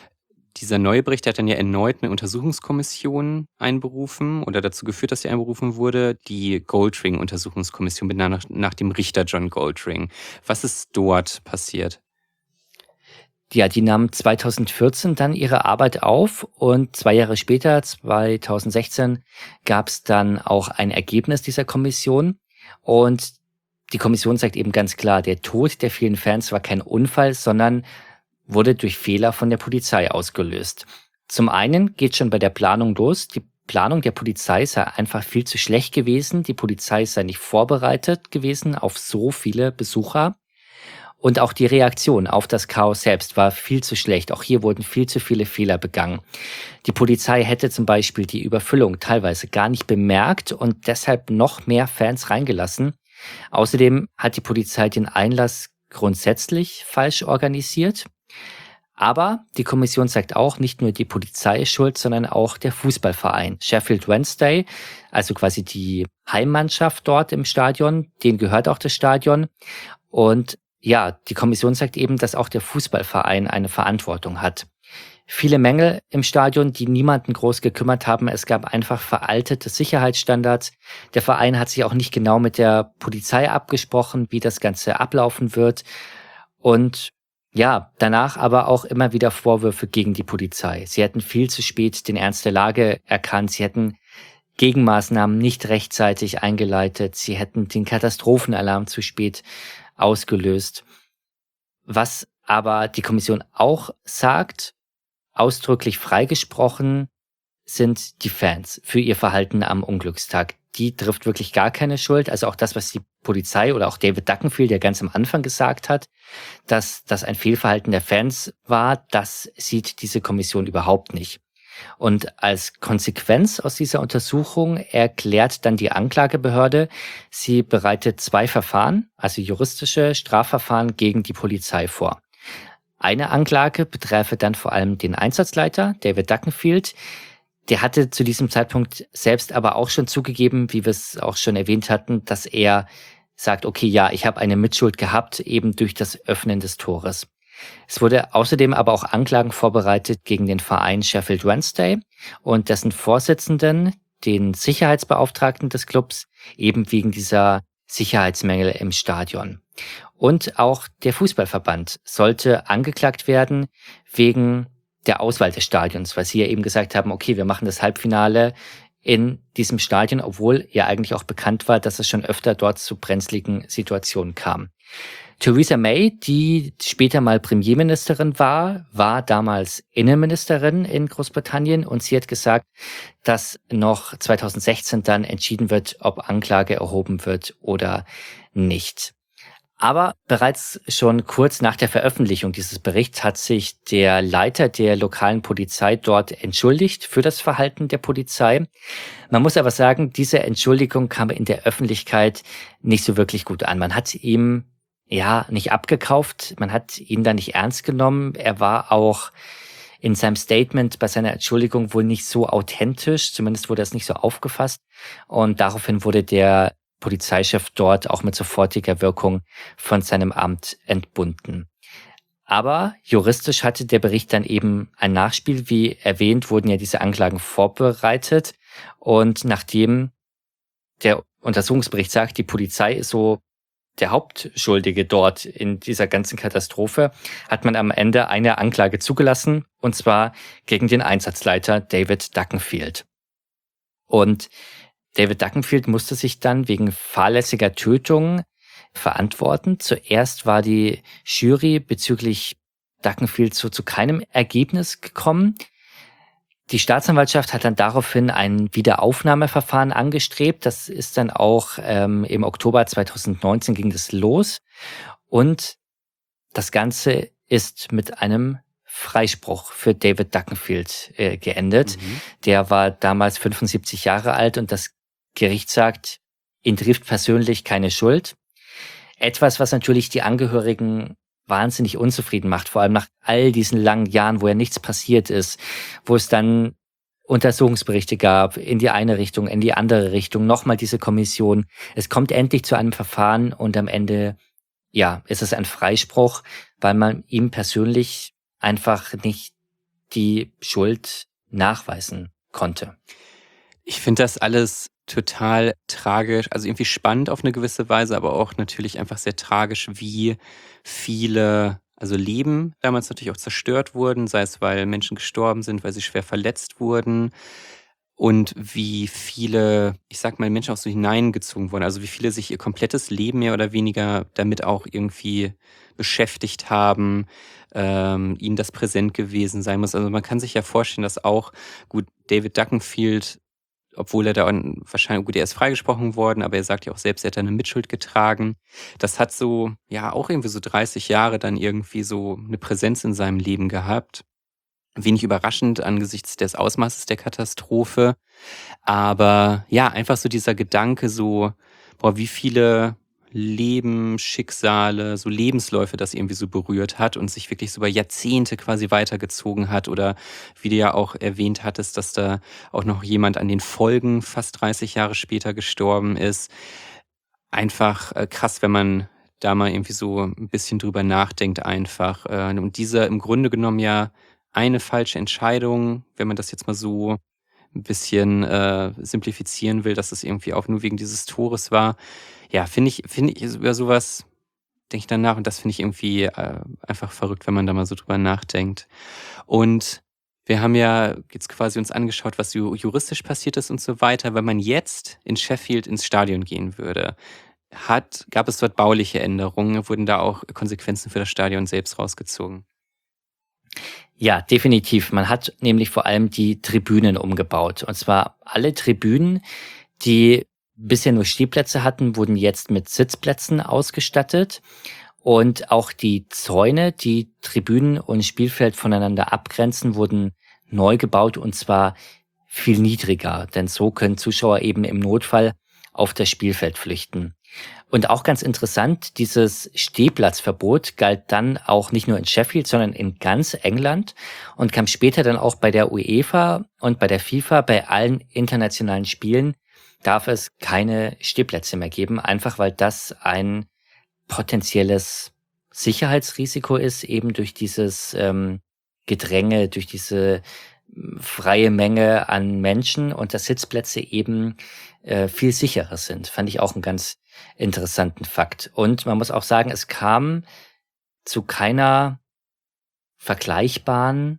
neue Bericht hat dann ja erneut eine Untersuchungskommission einberufen oder dazu geführt, dass sie einberufen wurde, die Goldring-Untersuchungskommission benannt nach dem Richter John Goldring. Was ist dort passiert? Ja, die nahmen 2014 dann ihre Arbeit auf und 2 Jahre später, 2016, gab es dann auch ein Ergebnis dieser Kommission. Und die Kommission sagt eben ganz klar, der Tod der vielen Fans war kein Unfall, sondern wurde durch Fehler von der Polizei ausgelöst. Zum einen geht schon bei der Planung los. Die Planung der Polizei sei einfach viel zu schlecht gewesen. Die Polizei sei nicht vorbereitet gewesen auf so viele Besucher. Und auch die Reaktion auf das Chaos selbst war viel zu schlecht. Auch hier wurden viel zu viele Fehler begangen. Die Polizei hätte zum Beispiel die Überfüllung teilweise gar nicht bemerkt und deshalb noch mehr Fans reingelassen. Außerdem hat die Polizei den Einlass grundsätzlich falsch organisiert. Aber die Kommission sagt auch, nicht nur die Polizei ist schuld, sondern auch der Fußballverein Sheffield Wednesday, also quasi die Heimmannschaft dort im Stadion, denen gehört auch das Stadion. Und ja, die Kommission sagt eben, dass auch der Fußballverein eine Verantwortung hat. Viele Mängel im Stadion, die niemanden groß gekümmert haben. Es gab einfach veraltete Sicherheitsstandards. Der Verein hat sich auch nicht genau mit der Polizei abgesprochen, wie das Ganze ablaufen wird. Und ja, danach aber auch immer wieder Vorwürfe gegen die Polizei. Sie hätten viel zu spät den Ernst der Lage erkannt. Sie hätten Gegenmaßnahmen nicht rechtzeitig eingeleitet. Sie hätten den Katastrophenalarm zu spät ausgelöst. Was aber die Kommission auch sagt, ausdrücklich freigesprochen, sind die Fans für ihr Verhalten am Unglückstag. Die trifft wirklich gar keine Schuld. Also auch das, was die Polizei oder auch David Duckenfield ja ganz am Anfang gesagt hat, dass das ein Fehlverhalten der Fans war, das sieht diese Kommission überhaupt nicht. Und als Konsequenz aus dieser Untersuchung erklärt dann die Anklagebehörde, sie bereitet 2 Verfahren, also juristische Strafverfahren gegen die Polizei vor. Eine Anklage betreffe dann vor allem den Einsatzleiter, David Duckenfield. Der hatte zu diesem Zeitpunkt selbst aber auch schon zugegeben, wie wir es auch schon erwähnt hatten, dass er sagt, okay, ja, ich habe eine Mitschuld gehabt, eben durch das Öffnen des Tores. Es wurde außerdem aber auch Anklagen vorbereitet gegen den Verein Sheffield Wednesday und dessen Vorsitzenden, den Sicherheitsbeauftragten des Clubs, eben wegen dieser Sicherheitsmängel im Stadion. Und auch der Fußballverband sollte angeklagt werden wegen der Auswahl des Stadions, weil sie ja eben gesagt haben, okay, wir machen das Halbfinale in diesem Stadion, obwohl ja eigentlich auch bekannt war, dass es schon öfter dort zu brenzligen Situationen kam. Theresa May, die später mal Premierministerin war damals Innenministerin in Großbritannien und sie hat gesagt, dass noch 2016 dann entschieden wird, ob Anklage erhoben wird oder nicht. Aber bereits schon kurz nach der Veröffentlichung dieses Berichts hat sich der Leiter der lokalen Polizei dort entschuldigt für das Verhalten der Polizei. Man muss aber sagen, diese Entschuldigung kam in der Öffentlichkeit nicht so wirklich gut an. Man hat ihm nicht abgekauft, man hat ihn da nicht ernst genommen. Er war auch in seinem Statement bei seiner Entschuldigung wohl nicht so authentisch, zumindest wurde es nicht so aufgefasst. Und daraufhin wurde der Polizeichef dort auch mit sofortiger Wirkung von seinem Amt entbunden. Aber juristisch hatte der Bericht dann eben ein Nachspiel. Wie erwähnt, wurden ja diese Anklagen vorbereitet. Und nachdem der Untersuchungsbericht sagt, die Polizei ist so der Hauptschuldige dort in dieser ganzen Katastrophe, hat man am Ende eine Anklage zugelassen, und zwar gegen den Einsatzleiter David Duckenfield. Und David Duckenfield musste sich dann wegen fahrlässiger Tötung verantworten. Zuerst war die Jury bezüglich Duckenfield zu keinem Ergebnis gekommen. Die Staatsanwaltschaft hat dann daraufhin ein Wiederaufnahmeverfahren angestrebt. Das ist dann auch im Oktober 2019 ging das los. Und das Ganze ist mit einem Freispruch für David Duckenfield geendet. Der war damals 75 Jahre alt und das Gericht sagt, ihn trifft persönlich keine Schuld. Etwas, was natürlich die Angehörigen wahnsinnig unzufrieden macht, vor allem nach all diesen langen Jahren, wo ja nichts passiert ist, wo es dann Untersuchungsberichte gab, in die eine Richtung, in die andere Richtung, nochmal diese Kommission. Es kommt endlich zu einem Verfahren und am Ende, ist es ein Freispruch, weil man ihm persönlich einfach nicht die Schuld nachweisen konnte. Ich finde das alles total tragisch, also irgendwie spannend auf eine gewisse Weise, aber auch natürlich einfach sehr tragisch, wie viele Leben damals natürlich auch zerstört wurden, sei es, weil Menschen gestorben sind, weil sie schwer verletzt wurden und wie viele, ich sag mal, Menschen auch so hineingezogen wurden, also wie viele sich ihr komplettes Leben mehr oder weniger damit auch irgendwie beschäftigt haben, ihnen das präsent gewesen sein muss. Also man kann sich ja vorstellen, dass auch, gut, David Duckenfield, obwohl er da wahrscheinlich, gut, er ist freigesprochen worden, aber er sagt ja auch selbst, er hat da eine Mitschuld getragen. Das hat so, auch irgendwie so 30 Jahre dann irgendwie so eine Präsenz in seinem Leben gehabt. Wenig überraschend angesichts des Ausmaßes der Katastrophe. Aber einfach so dieser Gedanke so, wie viele Leben, Schicksale, so Lebensläufe das irgendwie so berührt hat und sich wirklich so über Jahrzehnte quasi weitergezogen hat. Oder wie du ja auch erwähnt hattest, dass da auch noch jemand an den Folgen fast 30 Jahre später gestorben ist. Einfach krass, wenn man da mal irgendwie so ein bisschen drüber nachdenkt einfach. Und diese im Grunde genommen ja eine falsche Entscheidung, wenn man das jetzt mal so ein bisschen simplifizieren will, dass es irgendwie auch nur wegen dieses Tores war. Finde ich über sowas, denke ich dann nach, und das finde ich irgendwie einfach verrückt, wenn man da mal so drüber nachdenkt. Und wir haben ja jetzt quasi uns angeschaut, was juristisch passiert ist und so weiter. Wenn man jetzt in Sheffield ins Stadion gehen würde, gab es dort bauliche Änderungen? Wurden da auch Konsequenzen für das Stadion selbst rausgezogen? Ja, definitiv. Man hat nämlich vor allem die Tribünen umgebaut. Und zwar alle Tribünen, die bisher nur Stehplätze hatten, wurden jetzt mit Sitzplätzen ausgestattet. Und auch die Zäune, die Tribünen und Spielfeld voneinander abgrenzen, wurden neu gebaut, und zwar viel niedriger. Denn so können Zuschauer eben im Notfall auf das Spielfeld flüchten. Und auch ganz interessant, dieses Stehplatzverbot galt dann auch nicht nur in Sheffield, sondern in ganz England und kam später dann auch bei der UEFA und bei der FIFA. Bei allen internationalen Spielen darf es keine Stehplätze mehr geben, einfach weil das ein potenzielles Sicherheitsrisiko ist, eben durch dieses Gedränge, durch diese freie Menge an Menschen, und dass Sitzplätze eben viel sicherer sind. Fand ich auch einen ganz interessanten Fakt. Und man muss auch sagen, es kam zu keiner vergleichbaren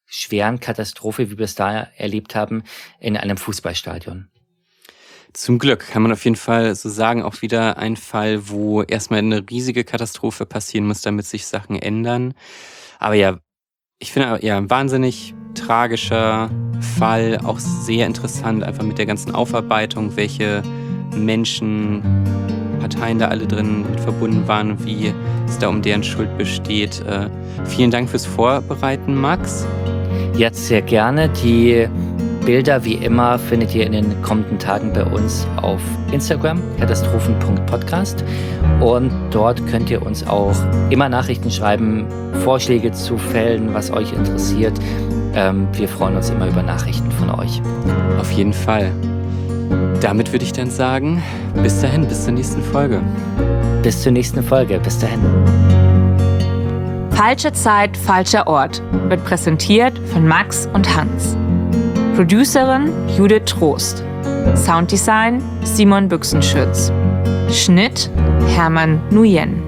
schweren Katastrophe, wie wir es da erlebt haben, in einem Fußballstadion. Zum Glück kann man auf jeden Fall so sagen, auch wieder ein Fall, wo erstmal eine riesige Katastrophe passieren muss, damit sich Sachen ändern. Aber ja, ich finde ja ein wahnsinnig tragischer Fall, auch sehr interessant, einfach mit der ganzen Aufarbeitung, welche Menschen, Parteien da alle drin mit verbunden waren und wie es da um deren Schuld besteht. Vielen Dank fürs Vorbereiten, Max. Jetzt sehr gerne. Die Bilder, wie immer, findet ihr in den kommenden Tagen bei uns auf Instagram, katastrophen.podcast. Und dort könnt ihr uns auch immer Nachrichten schreiben, Vorschläge zu Fällen, was euch interessiert. Wir freuen uns immer über Nachrichten von euch. Auf jeden Fall. Damit würde ich dann sagen, bis dahin, bis zur nächsten Folge. Bis zur nächsten Folge. Bis dahin. Falsche Zeit, falscher Ort wird präsentiert von Max und Hans. Producerin Judith Trost. Sounddesign Simon Büchsenschütz. Schnitt Hermann Nguyen.